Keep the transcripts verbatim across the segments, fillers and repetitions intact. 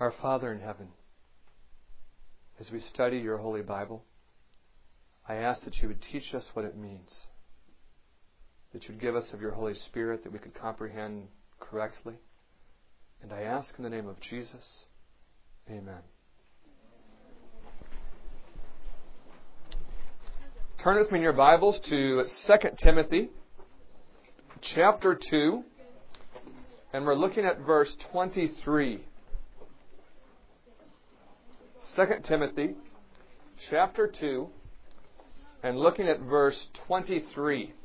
Our Father in heaven, as we study your Holy Bible, I ask that you would teach us what it means, that you'd give us of your Holy Spirit that we could comprehend correctly. And I ask in the name of Jesus, amen. Turn with me in your Bibles to Second Timothy chapter two, and we're looking at verse twenty-three. Second Timothy chapter two, and looking at verse twenty-three.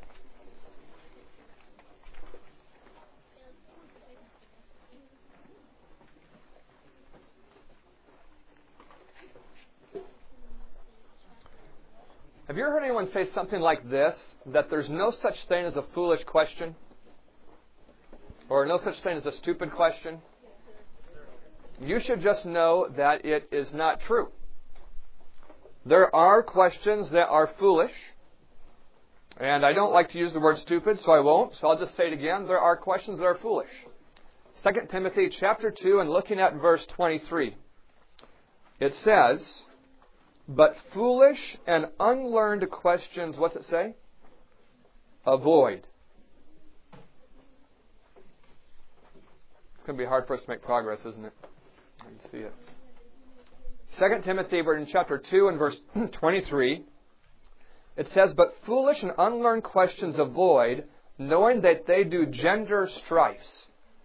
Have you ever heard anyone say something like this, that there's no such thing as a foolish question? Or no such thing as a stupid question? You should just know that it is not true. There are questions that are foolish. And I don't like to use the word stupid, so I won't. So I'll just say it again. There are questions that are foolish. Second Timothy chapter two, and looking at verse twenty-three. It says, "But foolish and unlearned questions," what's it say? "Avoid." It's going to be hard for us to make progress, isn't it? I can see it. Second Timothy, we're in chapter two and verse twenty-three. It says, "But foolish and unlearned questions avoid, knowing that they do gender strifes."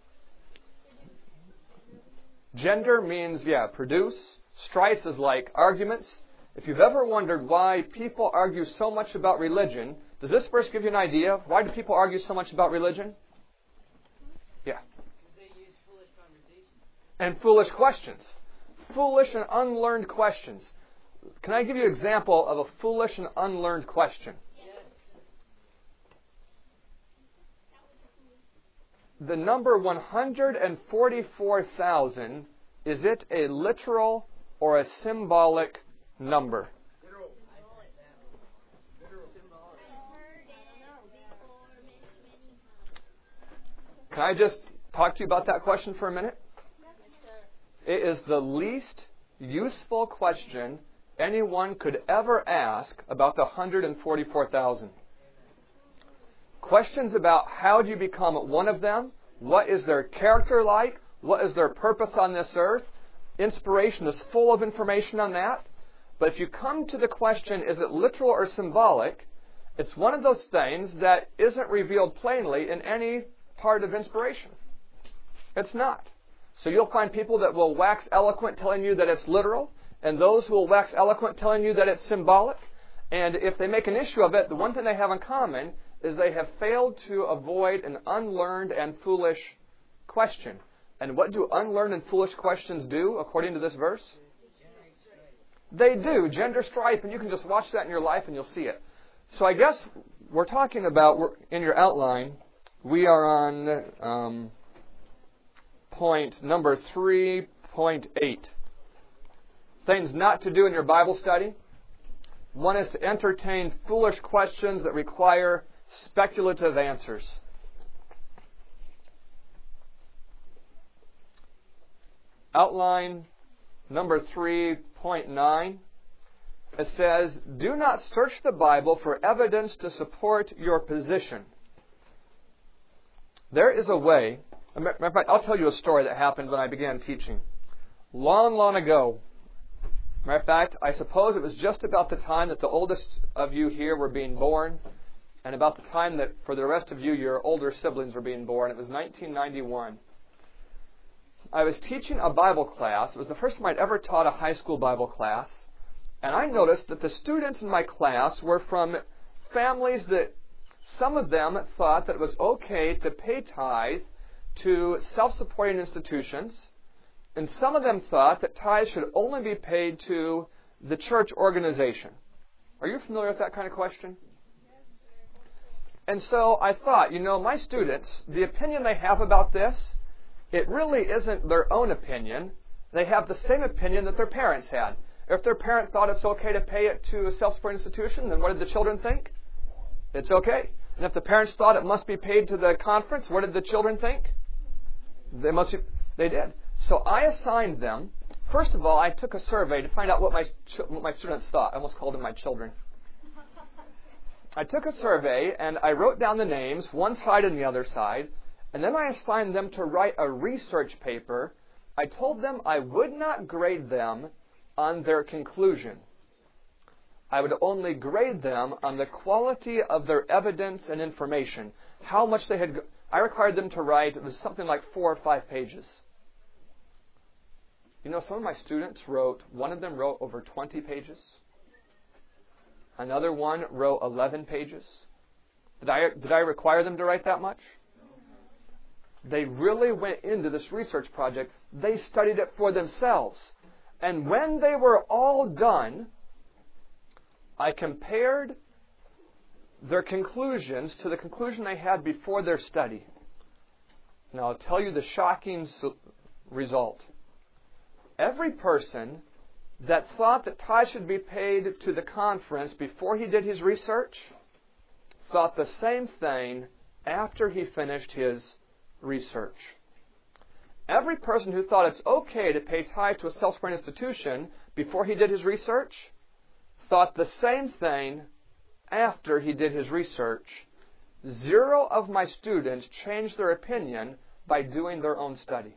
Gender means, yeah, produce. Strifes is like arguments. If you've ever wondered why people argue so much about religion, does this verse give you an idea? Why do people argue so much about religion? Yeah. They use foolish conversations. And foolish questions. Foolish and unlearned questions. Can I give you an example of a foolish and unlearned question? Yes. The number one hundred forty-four thousand, is it a literal or a symbolic number? Literal. Literal. Can I just talk to you about that question for a minute? It is the least useful question anyone could ever ask about the one hundred forty-four thousand. Questions about how do you become one of them? What is their character like? What is their purpose on this earth? Inspiration is full of information on that. But if you come to the question, is it literal or symbolic? It's one of those things that isn't revealed plainly in any part of inspiration. It's not. So you'll find people that will wax eloquent telling you that it's literal, and those who will wax eloquent telling you that it's symbolic. And if they make an issue of it, the one thing they have in common is they have failed to avoid an unlearned and foolish question. And what do unlearned and foolish questions do, according to this verse? They do. Gender strife, and you can just watch that in your life and you'll see it. So I guess we're talking about, we're, in your outline, we are on um, point number three point eight. Things not to do in your Bible study. One is to entertain foolish questions that require speculative answers. Outline number three point nine. It says, "Do not search the Bible for evidence to support your position." There is a way. Matter of fact, I'll tell you a story that happened when I began teaching. Long, long ago. Matter of fact, I suppose it was just about the time that the oldest of you here were being born, and about the time that for the rest of you, your older siblings were being born. It was nineteen ninety-one. I was teaching a Bible class. It was the first time I'd ever taught a high school Bible class. And I noticed that the students in my class were from families that some of them thought that it was okay to pay tithe to self-supporting institutions. And some of them thought that tithes should only be paid to the church organization. Are you familiar with that kind of question? And so I thought, you know, my students, the opinion they have about this, it really isn't their own opinion. They have the same opinion that their parents had. If their parent thought it's okay to pay it to a self-supporting institution, then what did the children think? It's okay. And if the parents thought it must be paid to the conference, what did the children think? They must be, they did. So I assigned them, first of all, I took a survey to find out what my, ch- what my students thought. I almost called them my children. I took a survey and I wrote down the names, one side and the other side, and then I assigned them to write a research paper. I told them I would not grade them on their conclusion. I would only grade them on the quality of their evidence and information. How much they had, I required them to write, it was something like four or five pages. You know, some of my students wrote, one of them wrote over twenty pages. Another one wrote eleven pages. Did I, did I require them to write that much? They really went into this research project. They studied it for themselves. And when they were all done, I compared their conclusions to the conclusion they had before their study. Now, I'll tell you the shocking result. Every person that thought that Ty should be paid to the conference before he did his research thought the same thing after he finished his research. Every person who thought it's okay to pay Ty to a self-supporting institution before he did his research thought the same thing after he did his research. Zero of my students changed their opinion by doing their own study.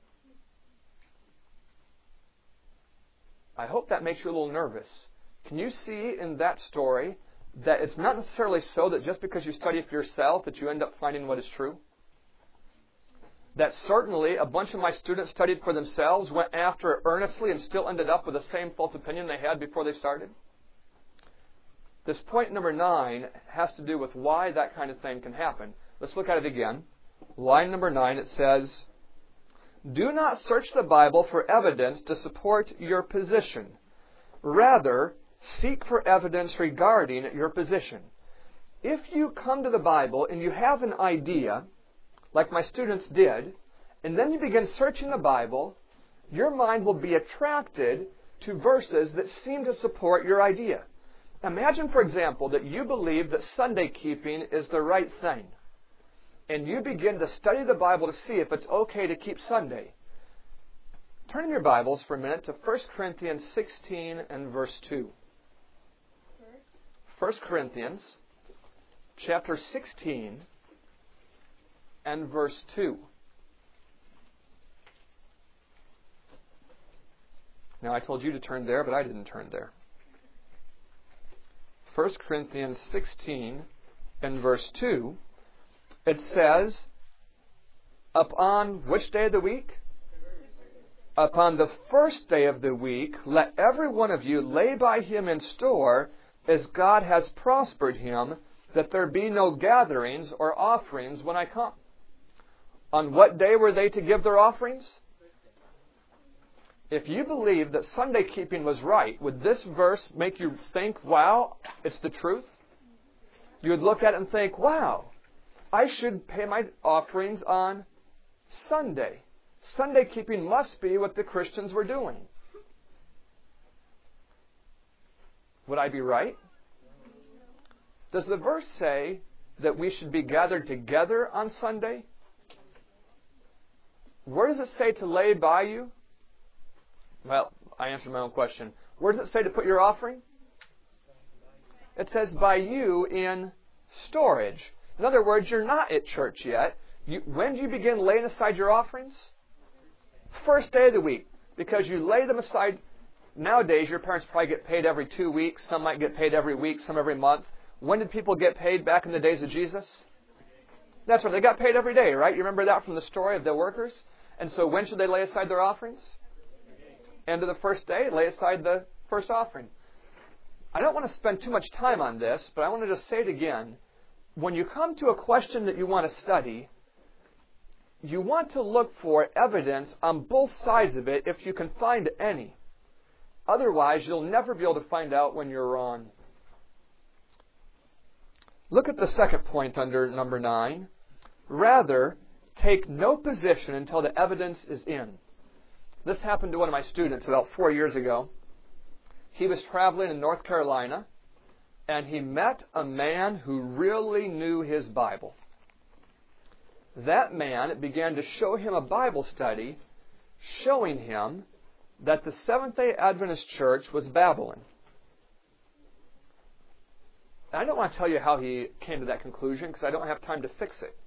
I hope that makes you a little nervous. Can you see in that story that it's not necessarily so that just because you study for yourself that you end up finding what is true? That certainly a bunch of my students studied for themselves, went after it earnestly, and still ended up with the same false opinion they had before they started? This point number nine has to do with why that kind of thing can happen. Let's look at it again. Line number nine, it says, "Do not search the Bible for evidence to support your position. Rather, seek for evidence regarding your position." If you come to the Bible and you have an idea, like my students did, and then you begin searching the Bible, your mind will be attracted to verses that seem to support your idea. Imagine, for example, that you believe that Sunday keeping is the right thing, and you begin to study the Bible to see if it's okay to keep Sunday. Turn in your Bibles for a minute to First Corinthians sixteen and verse two. First Corinthians chapter sixteen and verse two. Now, I told you to turn there, but I didn't turn there. First Corinthians sixteen and verse two, it says, upon which day of the week? Upon the first day of the week, let every one of you lay by him in store, as God has prospered him, that there be no gatherings or offerings when I come. On what day were they to give their offerings? If you believe that Sunday keeping was right, would this verse make you think, wow, it's the truth? You would look at it and think, wow, I should pay my offerings on Sunday. Sunday keeping must be what the Christians were doing. Would I be right? Does the verse say that we should be gathered together on Sunday? Where does it say to lay by you? Well, I answered my own question. Where does it say to put your offering? It says by you in storage. In other words, you're not at church yet. You, when do you begin laying aside your offerings? First day of the week. Because you lay them aside. Nowadays, your parents probably get paid every two weeks. Some might get paid every week, some every month. When did people get paid back in the days of Jesus? That's right. They got paid every day, right? You remember that from the story of the workers? And so when should they lay aside their offerings? End of the first day, lay aside the first offering. I don't want to spend too much time on this, but I want to just say it again. When you come to a question that you want to study, you want to look for evidence on both sides of it if you can find any. Otherwise, you'll never be able to find out when you're wrong. Look at the second point under number nine. Rather, take no position until the evidence is in. This happened to one of my students about four years ago. He was traveling in North Carolina, and he met a man who really knew his Bible. That man began to show him a Bible study showing him that the Seventh-day Adventist Church was Babylon. I don't want to tell you how he came to that conclusion because I don't have time to fix it.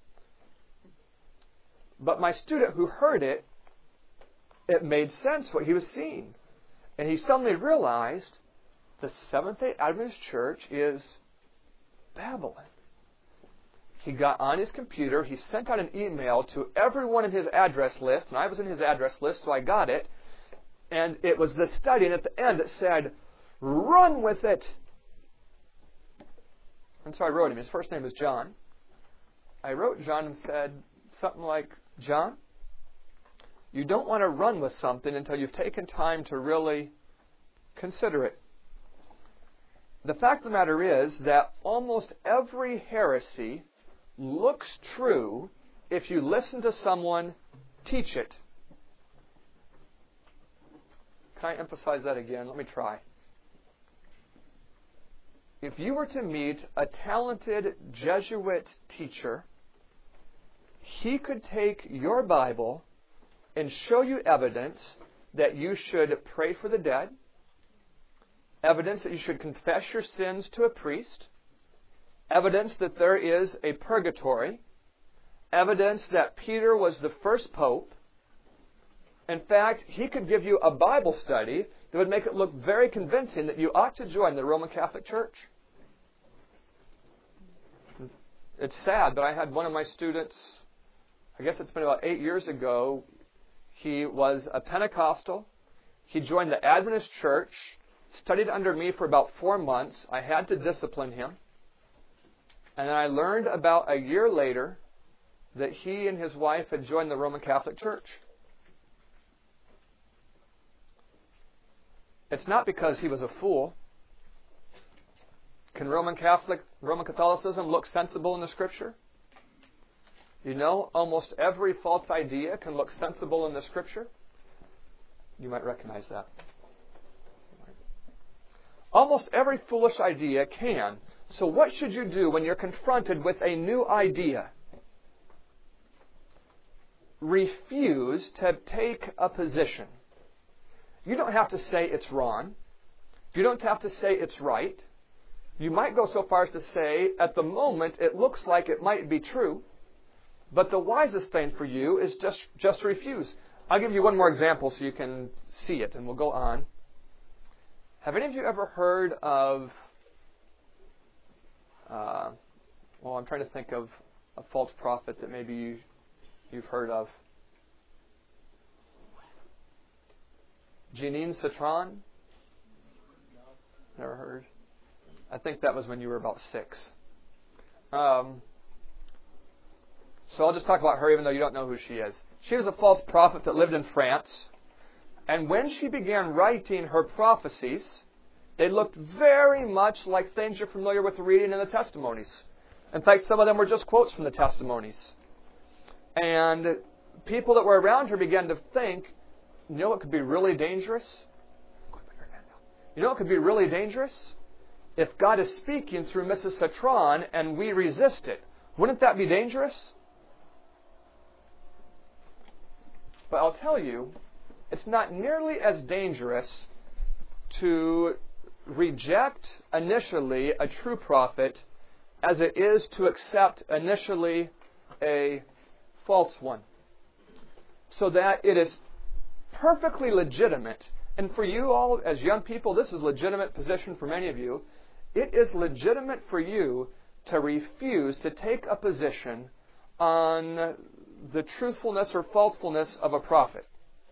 But my student who heard it, it made sense what he was seeing. And he suddenly realized the Seventh-day Adventist Church is Babylon. He got on his computer, he sent out an email to everyone in his address list, and I was in his address list, so I got it. And it was the study, and at the end it said, "Run with it." And so I wrote him. His first name was John. I wrote John and said something like, "John, you don't want to run with something until you've taken time to really consider it. The fact of the matter is that almost every heresy looks true if you listen to someone teach it." Can I emphasize that again? Let me try. If you were to meet a talented Jesuit teacher, he could take your Bible and show you evidence that you should pray for the dead, evidence that you should confess your sins to a priest, evidence that there is a purgatory, evidence that Peter was the first pope. In fact, he could give you a Bible study that would make it look very convincing that you ought to join the Roman Catholic Church. It's sad, but I had one of my students, I guess it's been about eight years ago, he was a Pentecostal. He joined the Adventist Church, studied under me for about four months. I had to discipline him. And then I learned about a year later that he and his wife had joined the Roman Catholic Church. It's not because he was a fool. Can Roman Catholic, Roman Catholicism look sensible in the Scripture? You know, almost every false idea can look sensible in the Scripture. You might recognize that. Almost every foolish idea can. So what should you do when you're confronted with a new idea? Refuse to take a position. You don't have to say it's wrong. You don't have to say it's right. You might go so far as to say, at the moment, it looks like it might be true. But the wisest thing for you is just, just refuse. I'll give you one more example so you can see it, and we'll go on. Have any of you ever heard of, uh, well, I'm trying to think of a false prophet that maybe you, you've heard of. Jeanine Citron? Never heard. I think that was when you were about six. Um, so I'll just talk about her even though you don't know who she is. She was a false prophet that lived in France. And when she began writing her prophecies, they looked very much like things you're familiar with reading in the testimonies. In fact, some of them were just quotes from the testimonies. And people that were around her began to think, you know what could be really dangerous? You know what could be really dangerous? If God is speaking through Missus Citron and we resist it, wouldn't that be dangerous? But I'll tell you, it's not nearly as dangerous to reject initially a true prophet as it is to accept initially a false one. So that it is perfectly legitimate, and for you all as young people, this is a legitimate position for many of you. It is legitimate for you to refuse to take a position on the truthfulness or falsefulness of a prophet.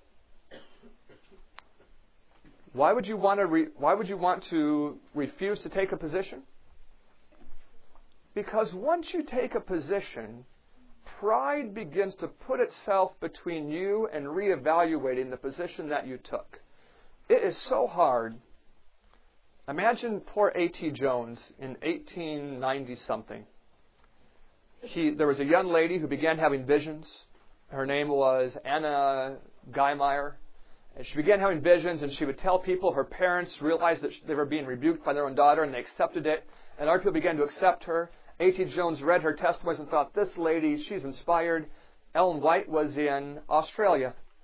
Why would you want to re- why would you want to refuse to take a position? Because once you take a position, pride begins to put itself between you and reevaluating the position that you took. It is so hard. Imagine poor A T Jones in eighteen ninety something. He, there was a young lady who began having visions. Her name was Anna Guymeyer. And she began having visions, and she would tell people. Her parents realized that they were being rebuked by their own daughter, and they accepted it. And other people began to accept her. A T Jones read her testimonies and thought, this lady, she's inspired. Ellen White was in Australia.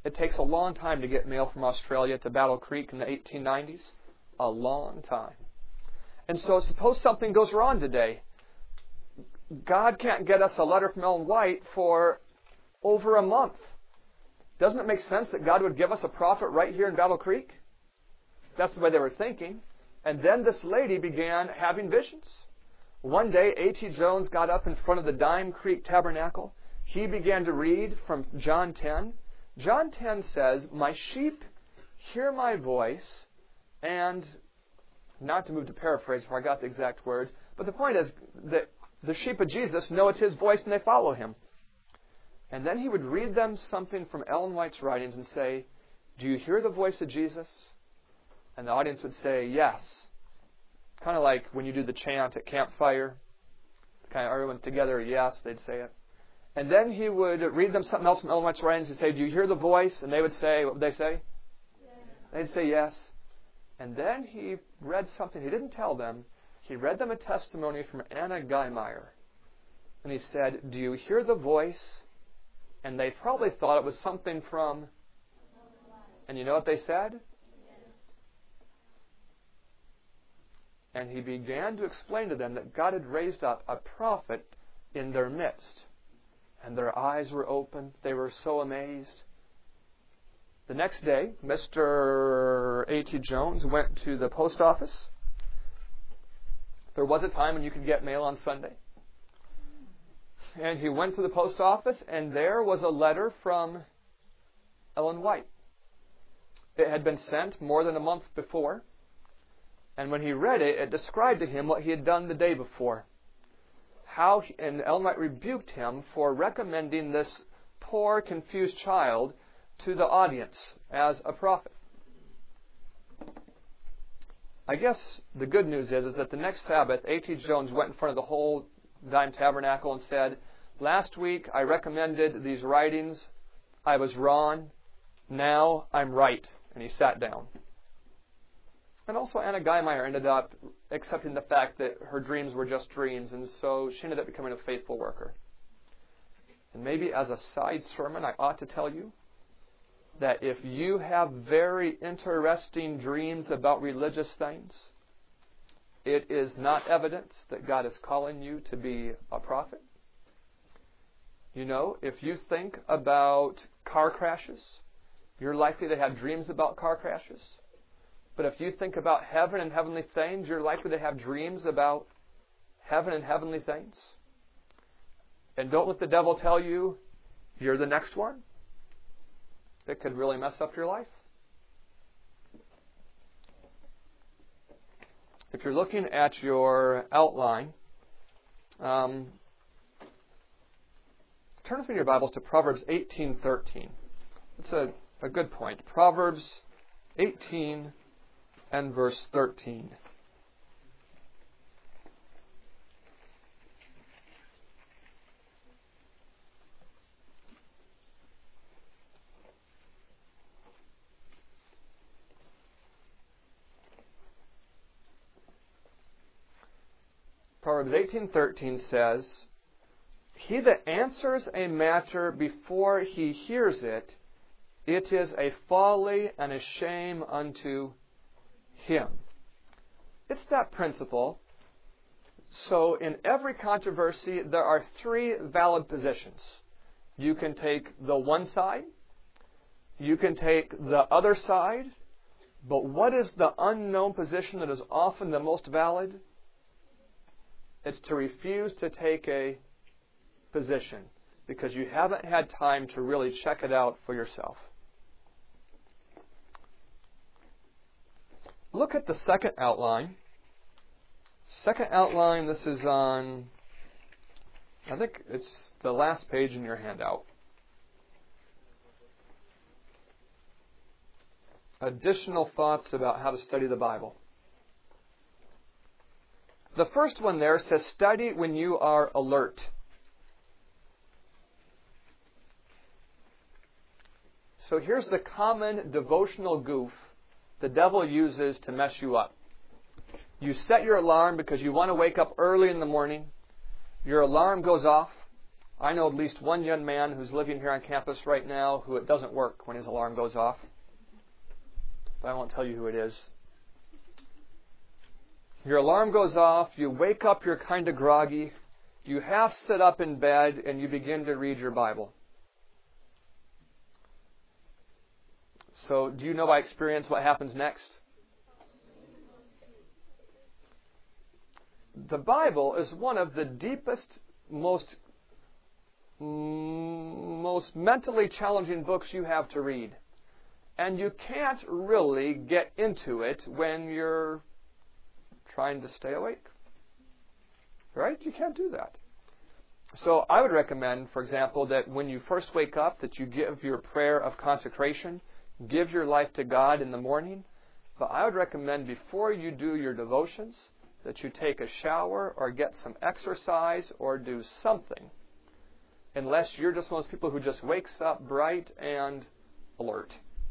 It takes a long time to get mail from Australia to Battle Creek in the eighteen nineties. A long time. And so suppose something goes wrong today. God can't get us a letter from Ellen White for over a month. Doesn't it make sense that God would give us a prophet right here in Battle Creek? That's the way they were thinking. And then this lady began having visions. One day, A T Jones got up in front of the Dime Creek Tabernacle. He began to read from John ten. John ten says, "My sheep hear my voice," and, not to move to paraphrase if I got the exact words, but the point is that the sheep of Jesus know it's His voice and they follow Him. And then he would read them something from Ellen White's writings and say, "Do you hear the voice of Jesus?" And the audience would say, "Yes." Kind of like when you do the chant at campfire. Kind of everyone's together, "Yes," they'd say it. And then he would read them something else from Ellen White's writings and say, "Do you hear the voice?" And they would say, what would they say? Yes. They'd say yes. And then he read something he didn't tell them. He read them a testimony from Anna Guymeyer. And he said, "Do you hear the voice?" And they probably thought it was something from... And you know what they said? And he began to explain to them that God had raised up a prophet in their midst. And their eyes were opened. They were so amazed. The next day, Mister A T Jones went to the post office. There was a time when you could get mail on Sunday. And he went to the post office, and there was a letter from Ellen White. It had been sent more than a month before. And when he read it, it described to him what he had done the day before. How he, and Ellen White rebuked him for recommending this poor, confused child to the audience as a prophet. I guess the good news is, is that the next Sabbath, A T Jones went in front of the whole Dime Tabernacle and said, "Last week I recommended these writings. I was wrong. Now I'm right." And he sat down. And also Anna Guymeyer ended up accepting the fact that her dreams were just dreams, and so she ended up becoming a faithful worker. And maybe as a side sermon, I ought to tell you that if you have very interesting dreams about religious things, it is not evidence that God is calling you to be a prophet. You know, if you think about car crashes, you're likely to have dreams about car crashes. But if you think about heaven and heavenly things, you're likely to have dreams about heaven and heavenly things. And don't let the devil tell you you're the next one. It could really mess up your life. If you're looking at your outline, um, turn with me in your Bibles to Proverbs eighteen thirteen. It's a, a good point. Proverbs eighteen and verse thirteen. Proverbs eighteen thirteen says, "He that answers a matter before he hears it, it is a folly and a shame unto him." It's that principle. So in every controversy, there are three valid positions. You can take the one side, you can take the other side, but what is the unknown position that is often the most valid? It's to refuse to take a position because you haven't had time to really check it out for yourself. Look at the second outline. Second outline, this is on, I think it's the last page in your handout. Additional thoughts about how to study the Bible. The first one there says, "Study when you are alert." So here's the common devotional goof the devil uses to mess you up. You set your alarm because you want to wake up early in the morning. Your alarm goes off. I know at least one young man who's living here on campus right now who it doesn't work when his alarm goes off. But I won't tell you who it is. Your alarm goes off, you wake up, you're kind of groggy, you half sit up in bed, and you begin to read your Bible. So, do you know by experience what happens next? The Bible is one of the deepest, most, most mentally challenging books you have to read. And you can't really get into it when you're trying to stay awake. Right? You can't do that. So I would recommend, for example, that when you first wake up, that you give your prayer of consecration, give your life to God in the morning. But I would recommend before you do your devotions that you take a shower or get some exercise or do something. Unless you're just one of those people who just wakes up bright and alert.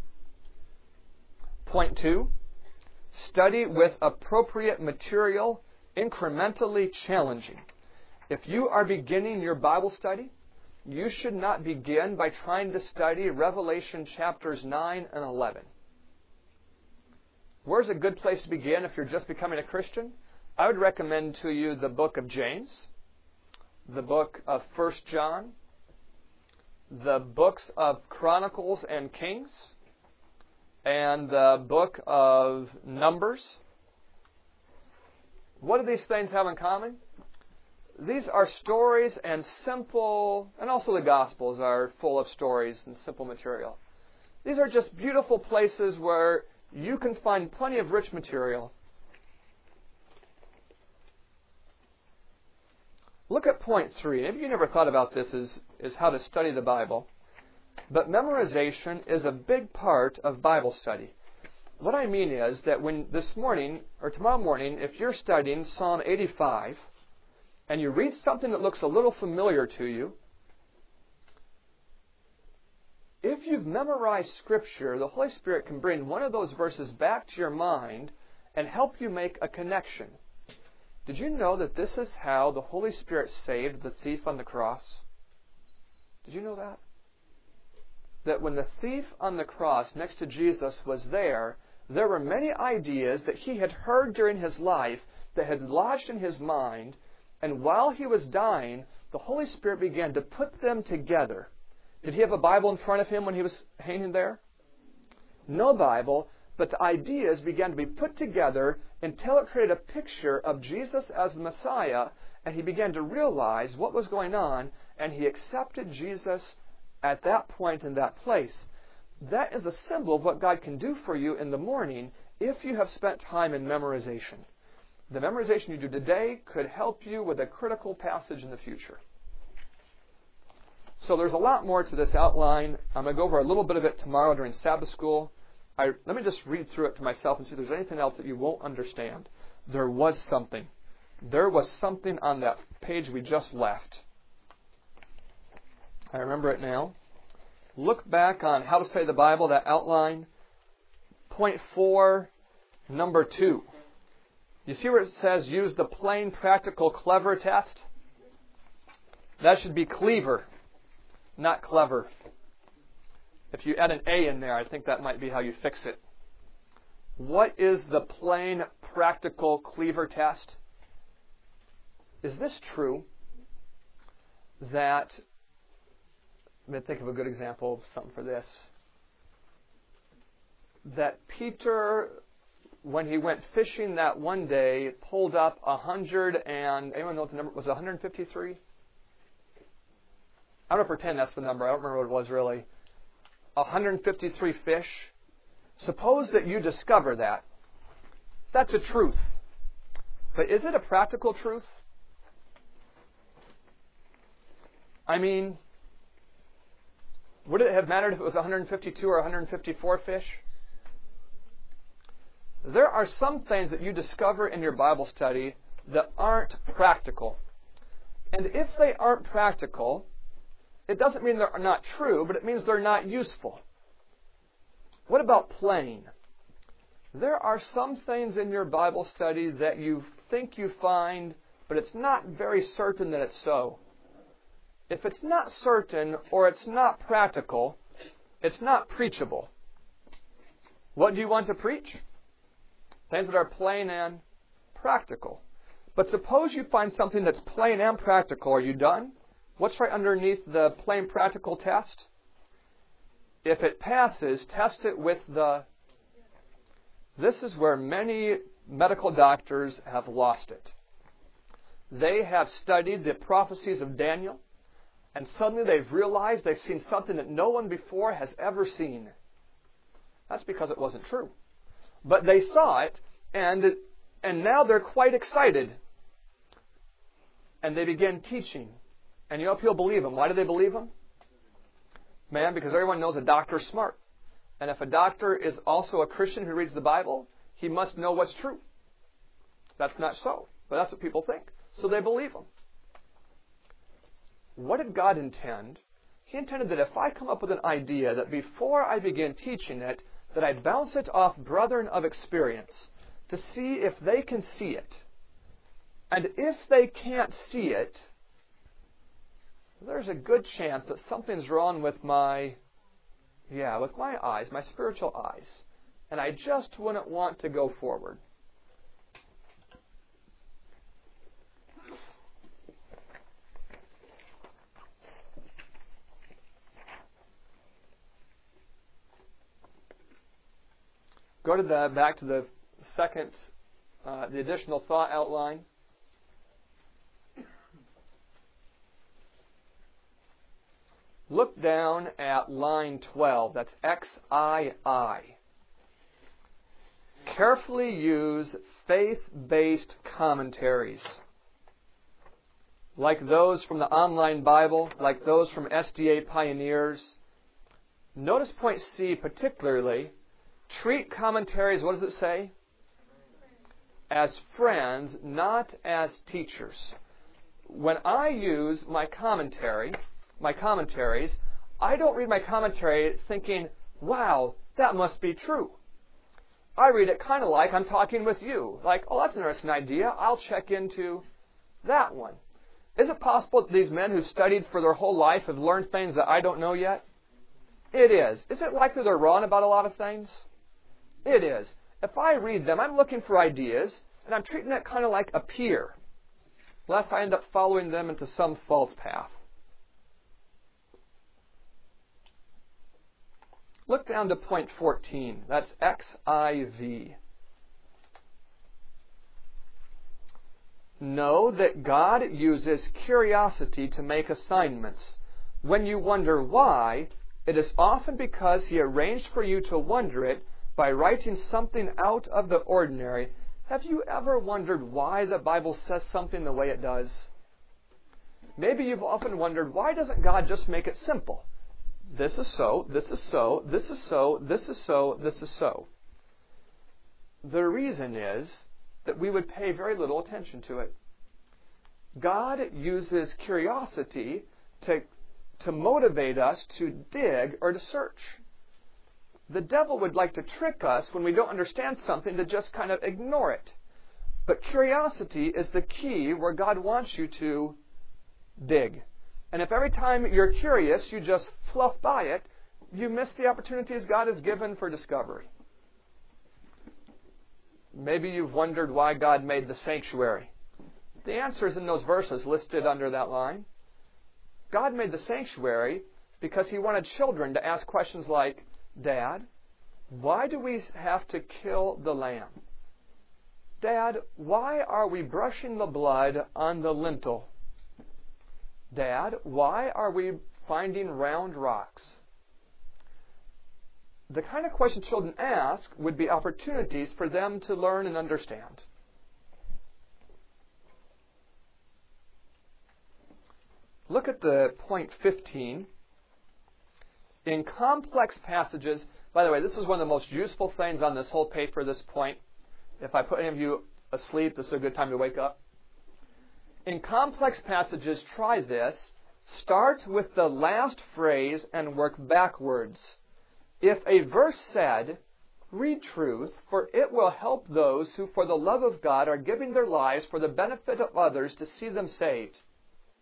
Point two, study with appropriate material, incrementally challenging. If you are beginning your Bible study, you should not begin by trying to study Revelation chapters nine and eleven. Where's a good place to begin if you're just becoming a Christian? I would recommend to you the book of James, the book of First John, the books of Chronicles and Kings, and the book of Numbers. What do these things have in common? These are stories and simple, and also the Gospels are full of stories and simple material. These are just beautiful places where you can find plenty of rich material. Look at point three. Maybe you never thought about this as, as how to study the Bible. But memorization is a big part of Bible study. What I mean is that when this morning, or tomorrow morning, if you're studying Psalm eighty-five, and you read something that looks a little familiar to you, if you've memorized Scripture, the Holy Spirit can bring one of those verses back to your mind and help you make a connection. Did you know that this is how the Holy Spirit saved the thief on the cross? Did you know that? That when the thief on the cross next to Jesus was there, there were many ideas that he had heard during his life that had lodged in his mind, and while he was dying, the Holy Spirit began to put them together. Did he have a Bible in front of him when he was hanging there? No Bible, but the ideas began to be put together until it created a picture of Jesus as the Messiah, and he began to realize what was going on, and he accepted Jesus at that point in that place. That is a symbol of what God can do for you in the morning if you have spent time in memorization. The memorization you do today could help you with a critical passage in the future. So there's a lot more to this outline. I'm going to go over a little bit of it tomorrow during Sabbath school. I, let me just read through it to myself and see if there's anything else that you won't understand. There was something. There was something on that page we just left. I remember it now. Look back on how to study the Bible, that outline. Point four, number two. You see where it says use the plain, practical, clever test? That should be cleaver, not clever. If you add an A in there, I think that might be how you fix it. What is the plain, practical, cleaver test? Is this true that, let me think of a good example of something for this, that Peter, when he went fishing that one day, pulled up a hundred and, anyone know what the number was? one hundred fifty-three? I'm going to pretend that's the number. I don't remember what it was really. one hundred fifty-three fish. Suppose that you discover that. That's a truth. But is it a practical truth? I mean, would it have mattered if it was one hundred fifty-two or one hundred fifty-four fish? There are some things that you discover in your Bible study that aren't practical. And if they aren't practical, it doesn't mean they're not true, but it means they're not useful. What about plain? There are some things in your Bible study that you think you find, but it's not very certain that it's so. if it's not certain or it's not practical, it's not preachable. What do you want to preach? Things that are plain and practical. But suppose you find something that's plain and practical. Are you done? What's right underneath the plain practical test? If it passes, test it with the... This is where many medical doctors have lost it. They have studied the prophecies of Daniel, and suddenly they've realized they've seen something that no one before has ever seen. That's because it wasn't true. But they saw it, and, and now they're quite excited. And they begin teaching. And you know, people believe them. Why do they believe them? Man, because everyone knows a doctor's smart. And if a doctor is also a Christian who reads the Bible, he must know what's true. That's not so, but that's what people think. So they believe them. What did God intend? He intended that if I come up with an idea, that before I begin teaching it, that I bounce it off brethren of experience to see if they can see it. And if they can't see it, there's a good chance that something's wrong with my, yeah, with my eyes, my spiritual eyes. And I just wouldn't want to go forward. Go to the back to the second, uh, the additional thought outline. Look down at line twelve. That's X I I. Carefully use faith-based commentaries, like those from the Online Bible, like those from S D A Pioneers. Notice point C particularly. Treat commentaries, what does it say? As friends, not as teachers. When I use my commentary, my commentaries, I don't read my commentary thinking, wow, that must be true. I read it kind of like I'm talking with you. Like, oh, that's an interesting idea. I'll check into that one. Is it possible that these men who studied for their whole life have learned things that I don't know yet? It is. Is it likely they're wrong about a lot of things? It is. If I read them, I'm looking for ideas, and I'm treating it kind of like a peer, lest I end up following them into some false path. Look down to point fourteen. That's X I V. Know that God uses curiosity to make assignments. When you wonder why, it is often because He arranged for you to wonder it by writing something out of the ordinary. Have you ever wondered why the Bible says something the way it does? Maybe you've often wondered, why doesn't God just make it simple? This is so, this is so, this is so, this is so, this is so. The reason is that we would pay very little attention to it. God uses curiosity to, to motivate us to dig or to search. The devil would like to trick us when we don't understand something to just kind of ignore it. But curiosity is the key where God wants you to dig. And if every time you're curious, you just fluff by it, you miss the opportunities God has given for discovery. Maybe you've wondered why God made the sanctuary. The answer is in those verses listed under that line. God made the sanctuary because He wanted children to ask questions like, Dad, why do we have to kill the lamb? Dad, why are we brushing the blood on the lintel? Dad, why are we finding round rocks? The kind of questions children ask would be opportunities for them to learn and understand. Look at the point fifteen. In complex passages, by the way, this is one of the most useful things on this whole paper, this point. If I put any of you asleep, this is a good time to wake up. In complex passages, try this. Start with the last phrase and work backwards. If a verse said, read truth, for it will help those who for the love of God are giving their lives for the benefit of others to see them saved.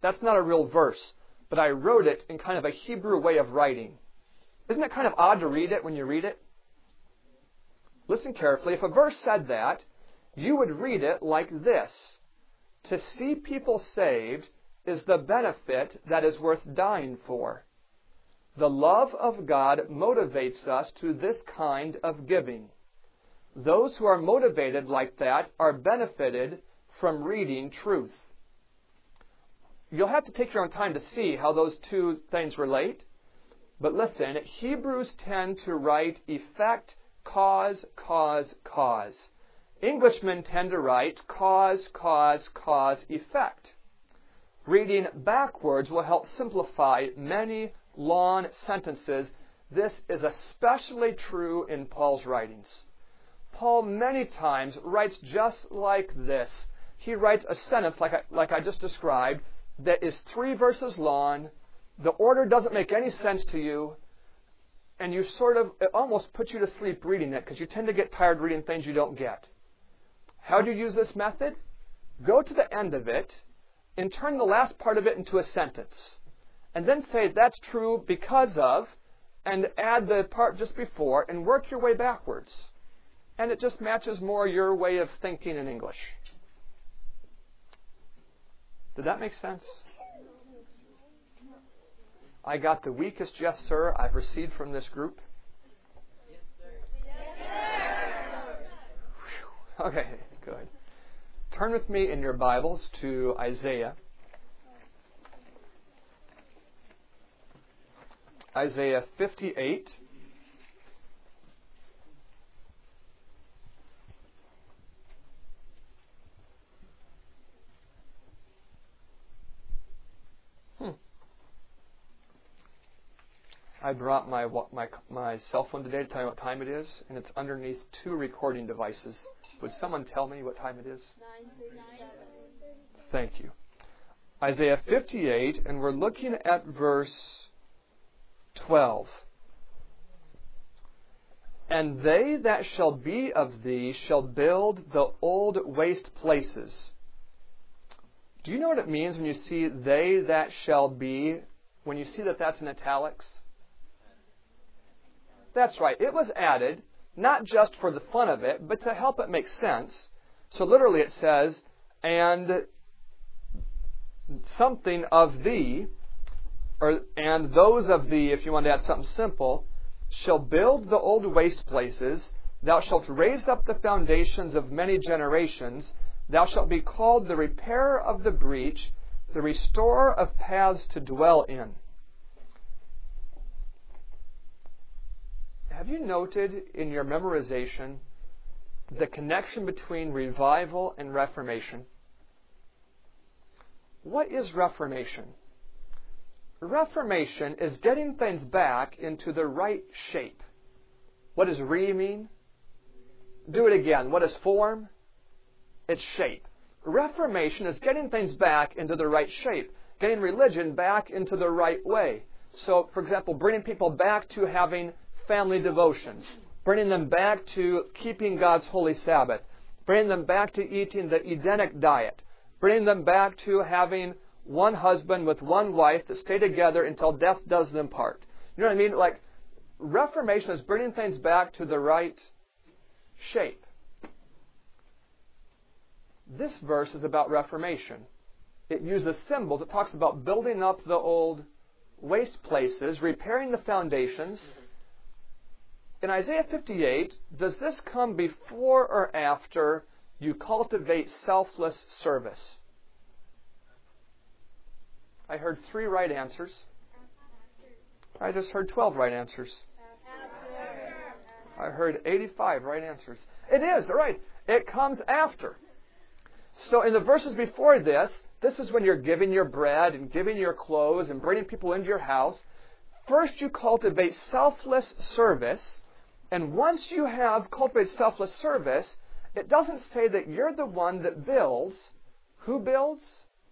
That's not a real verse, but I wrote it in kind of a Hebrew way of writing. Isn't it kind of odd to read it when you read it? Listen carefully. If a verse said that, you would read it like this. To see people saved is the benefit that is worth dying for. The love of God motivates us to this kind of giving. Those who are motivated like that are benefited from reading truth. You'll have to take your own time to see how those two things relate. But listen, Hebrews tend to write effect, cause, cause, cause. Englishmen tend to write cause, cause, cause, effect. Reading backwards will help simplify many long sentences. This is especially true in Paul's writings. Paul many times writes just like this. He writes a sentence like I, like I just described that is three verses long. The order doesn't make any sense to you, and you sort of, it almost puts you to sleep reading it because you tend to get tired reading things you don't get. How do you use this method? Go to the end of it and turn the last part of it into a sentence. And then say that's true because of, and add the part just before, and work your way backwards. And it just matches more your way of thinking in English. Did that make sense? I got the weakest yes, sir I've received from this group. Yes, sir. Yes, sir. Whew. Okay, good. Turn with me in your Bibles to Isaiah. Isaiah fifty-eight. Hmm. I brought my my my cell phone today to tell you what time it is, and it's underneath two recording devices. Would someone tell me what time it is? nine thirty-seven. Thank you. Isaiah fifty-eight, and we're looking at verse twelve. And they that shall be of thee shall build the old waste places. Do you know what it means when you see they that shall be, when you see that that's in italics? That's right. It was added not just for the fun of it, but to help it make sense. So literally it says, and something of thee, or and those of thee, if you want to add something simple, shall build the old waste places. Thou shalt raise up the foundations of many generations. Thou shalt be called the repairer of the breach, the restorer of paths to dwell in. Have you noted in your memorization the connection between revival and reformation? What is reformation? Reformation is getting things back into the right shape. What does re mean? Do it again. What is form? It's shape. Reformation is getting things back into the right shape, getting religion back into the right way. So, for example, bringing people back to having family devotions, bringing them back to keeping God's holy Sabbath, bringing them back to eating the Edenic diet, bringing them back to having one husband with one wife that stay together until death does them part. You know what I mean? Like, Reformation is bringing things back to the right shape. This verse is about Reformation. It uses symbols. It talks about building up the old waste places, repairing the foundations. In Isaiah fifty-eight, does this come before or after you cultivate selfless service? I heard three right answers. I just heard twelve right answers. I heard eighty-five right answers. It is, right. It comes after. So in the verses before this, this is when you're giving your bread and giving your clothes and bringing people into your house. First you cultivate selfless service. And once you have cultivated selfless service, it doesn't say that you're the one that builds. Who builds?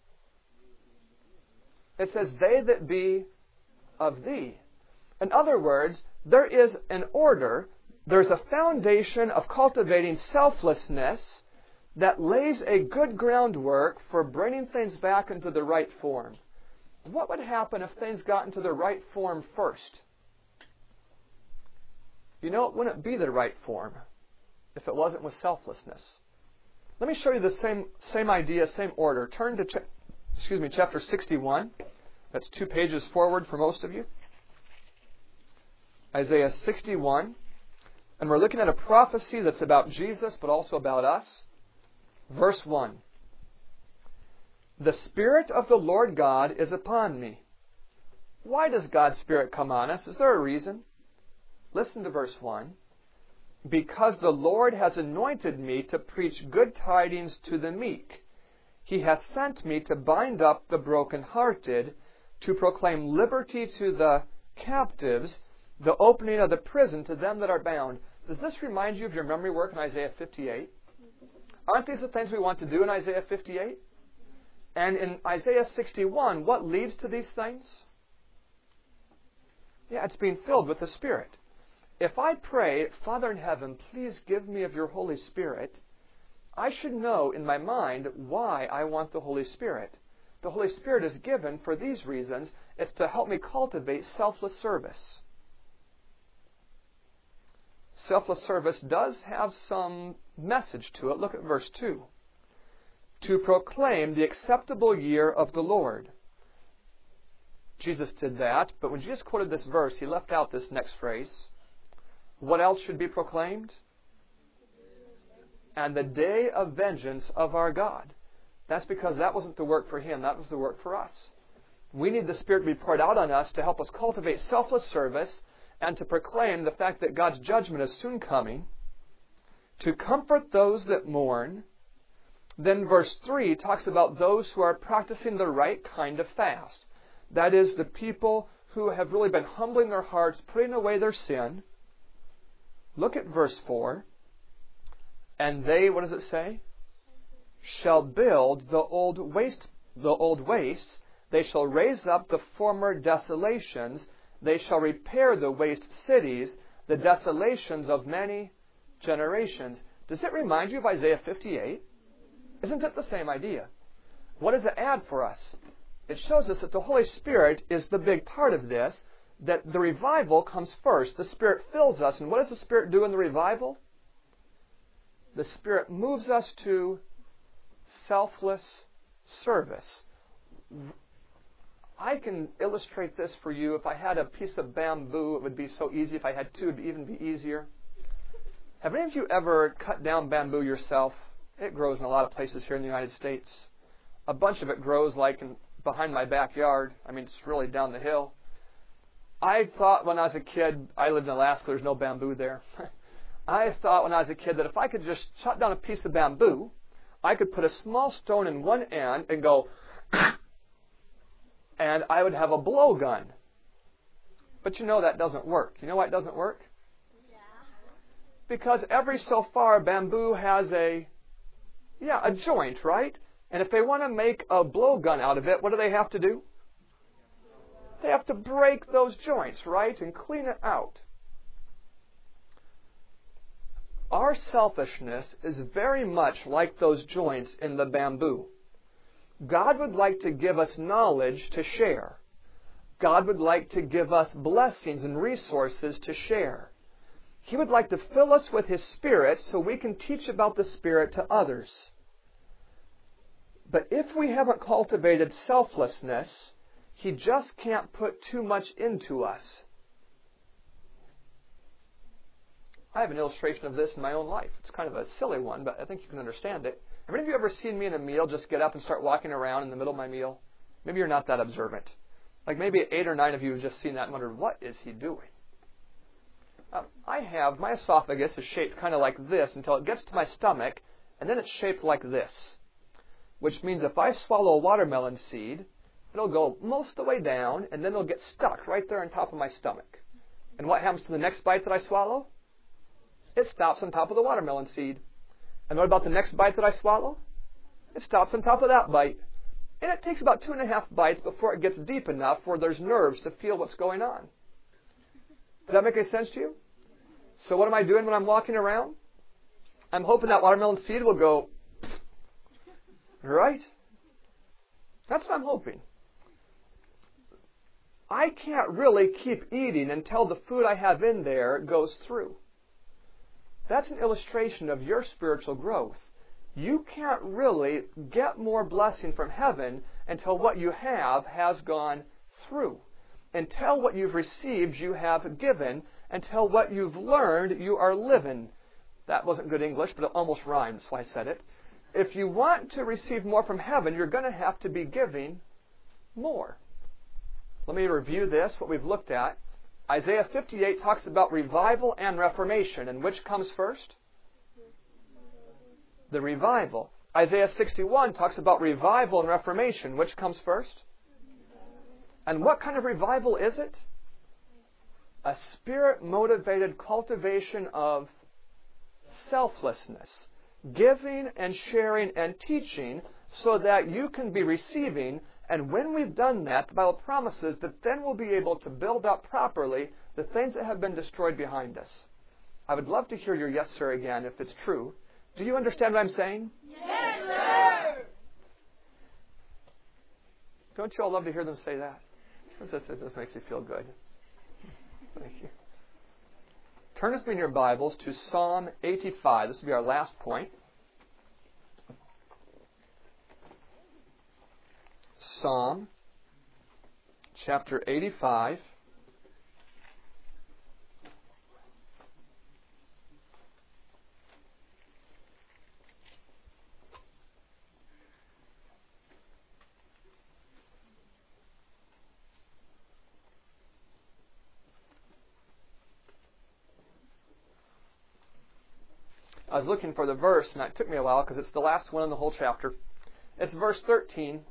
It says, they that be of thee. In other words, there is an order, there's a foundation of cultivating selflessness that lays a good groundwork for bringing things back into the right form. What would happen if things got into the right form first? You know, it wouldn't be the right form if it wasn't with selflessness. Let me show you the same same idea, same order. Turn to cha- excuse me, chapter sixty-one. That's two pages forward for most of you. Isaiah sixty-one. And we're looking at a prophecy that's about Jesus, but also about us. Verse one. The Spirit of the Lord God is upon me. Why does God's Spirit come on us? Is there a reason? Listen to verse one. Because the Lord has anointed me to preach good tidings to the meek. He has sent me to bind up the brokenhearted, to proclaim liberty to the captives, the opening of the prison to them that are bound. Does this remind you of your memory work in Isaiah fifty-eight? Aren't these the things we want to do in Isaiah fifty-eight? And in Isaiah sixty-one, what leads to these things? Yeah, it's being filled with the Spirit. If I pray, Father in heaven, please give me of your Holy Spirit, I should know in my mind why I want the Holy Spirit. The Holy Spirit is given for these reasons. It's to help me cultivate selfless service. Selfless service does have some message to it. Look at verse two. To proclaim the acceptable year of the Lord. Jesus did that, but when Jesus quoted this verse, he left out this next phrase. What else should be proclaimed? And the day of vengeance of our God. That's because that wasn't the work for him, that was the work for us. We need the Spirit to be poured out on us to help us cultivate selfless service and to proclaim the fact that God's judgment is soon coming, to comfort those that mourn. Then verse three talks about those who are practicing the right kind of fast. That is, the people who have really been humbling their hearts, putting away their sin. Look at verse four. And they, what does it say? Shall build the old waste, the old wastes. They shall raise up the former desolations. They shall repair the waste cities, the desolations of many generations. Does it remind you of Isaiah fifty-eight? Isn't it the same idea? What does it add for us? It shows us that the Holy Spirit is the big part of this, that the revival comes first. The Spirit fills us. And what does the Spirit do in the revival? The Spirit moves us to selfless service. I can illustrate this for you. If I had a piece of bamboo, it would be so easy. If I had two, it would even be easier. Have any of you ever cut down bamboo yourself? It grows in a lot of places here in the United States. A bunch of it grows like in, behind my backyard. I mean, it's really down the hill. I thought when I was a kid, I lived in Alaska, there's no bamboo there. I thought when I was a kid that if I could just chop down a piece of bamboo, I could put a small stone in one end and go, and I would have a blowgun. But you know that doesn't work. You know why it doesn't work? Yeah. Because every so far, bamboo has a, yeah, a joint, right? And if they want to make a blowgun out of it, what do they have to do? They have to break those joints, right? And clean it out. Our selfishness is very much like those joints in the bamboo. God would like to give us knowledge to share. God would like to give us blessings and resources to share. He would like to fill us with His Spirit so we can teach about the Spirit to others. But if we haven't cultivated selflessness, He just can't put too much into us. I have an illustration of this in my own life. It's kind of a silly one, but I think you can understand it. Have any of you ever seen me in a meal just get up and start walking around in the middle of my meal? Maybe you're not that observant. Like maybe eight or nine of you have just seen that and wondered, what is he doing? Uh, I have, my esophagus is shaped kind of like this until it gets to my stomach, and then it's shaped like this. Which means if I swallow a watermelon seed, it'll go most of the way down, and then it'll get stuck right there on top of my stomach. And what happens to the next bite that I swallow? It stops on top of the watermelon seed. And what about the next bite that I swallow? It stops on top of that bite. And it takes about two and a half bites before it gets deep enough where there's nerves to feel what's going on. Does that make any sense to you? So what am I doing when I'm walking around? I'm hoping that watermelon seed will go Right? That's what I'm hoping. I can't really keep eating until the food I have in there goes through. That's an illustration of your spiritual growth. You can't really get more blessing from heaven until what you have has gone through. Until what you've received you have given. Until what you've learned you are living. That wasn't good English, but it almost rhymed, so I said it. If you want to receive more from heaven, you're going to have to be giving more. Let me review this, what we've looked at. Isaiah fifty-eight talks about revival and reformation. And which comes first? The revival. Isaiah sixty-one talks about revival and reformation. Which comes first? And what kind of revival is it? A spirit-motivated cultivation of selflessness. Giving and sharing and teaching so that you can be receiving. And when we've done that, the Bible promises that then we'll be able to build up properly the things that have been destroyed behind us. I would love to hear your yes, sir, again, if it's true. Do you understand what I'm saying? Yes, sir. Don't you all love to hear them say that? This, this, this makes me feel good. Thank you. Turn with me in your Bibles to Psalm eighty-five. This will be our last point. Psalm chapter eighty-five. I was looking for the verse, and it took me a while because it's the last one in the whole chapter. It's verse thirteen.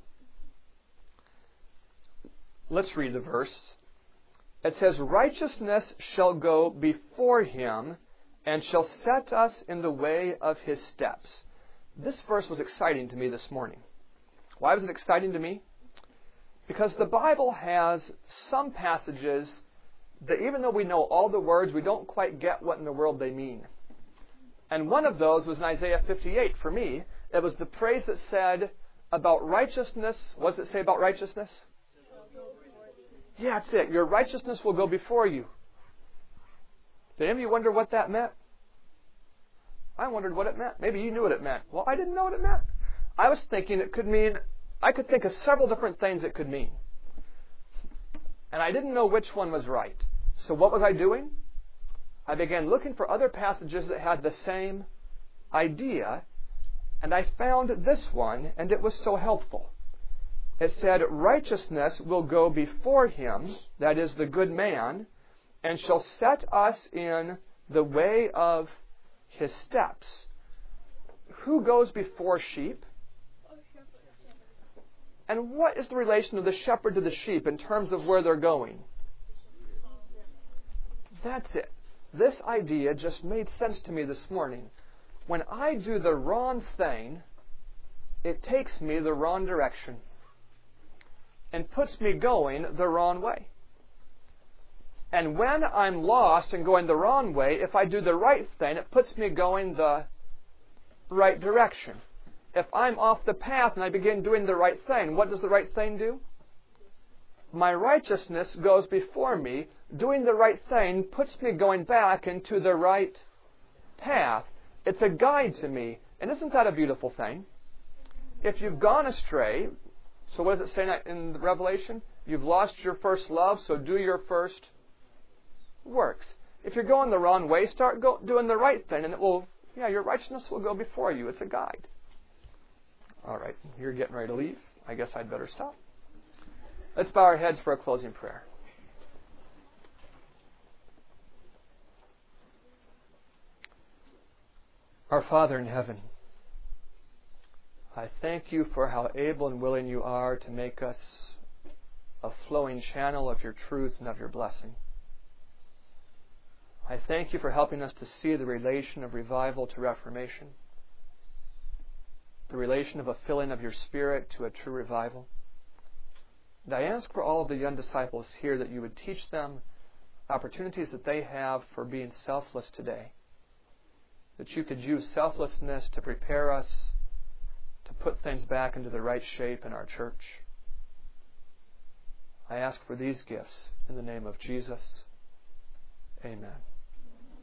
Let's read the verse. It says, righteousness shall go before him and shall set us in the way of his steps. This verse was exciting to me this morning. Why was it exciting to me? Because the Bible has some passages that even though we know all the words, we don't quite get what in the world they mean. And one of those was in Isaiah fifty-eight for me. It was the phrase that said about righteousness. What does it say about righteousness? Yeah, that's it. Your righteousness will go before you. Did any of you wonder what that meant? I wondered what it meant. Maybe you knew what it meant. Well, I didn't know what it meant. I was thinking it could mean, I could think of several different things it could mean. And I didn't know which one was right. So what was I doing? I began looking for other passages that had the same idea. And I found this one, and it was so helpful. It said, righteousness will go before him, that is the good man, and shall set us in the way of his steps. Who goes before sheep? And what is the relation of the shepherd to the sheep in terms of where they're going? That's it. This idea just made sense to me this morning. When I do the wrong thing, it takes me the wrong direction and puts me going the wrong way. And when I'm lost and going the wrong way, if I do the right thing, it puts me going the right direction. If I'm off the path and I begin doing the right thing, what does the right thing do? My righteousness goes before me. Doing the right thing puts me going back into the right path. It's a guide to me. And isn't that a beautiful thing? If you've gone astray, so what does it say in the Revelation? You've lost your first love, so do your first works. If you're going the wrong way, start go, doing the right thing, and it will, yeah, your righteousness will go before you. It's a guide. All right, you're getting ready to leave. I guess I'd better stop. Let's bow our heads for a closing prayer. Our Father in heaven, I thank you for how able and willing you are to make us a flowing channel of your truth and of your blessing. I thank you for helping us to see the relation of revival to reformation, the relation of a filling of your Spirit to a true revival. And I ask for all of the young disciples here that you would teach them opportunities that they have for being selfless today, that you could use selflessness to prepare us to put things back into the right shape in our church. I ask for these gifts in the name of Jesus. Amen.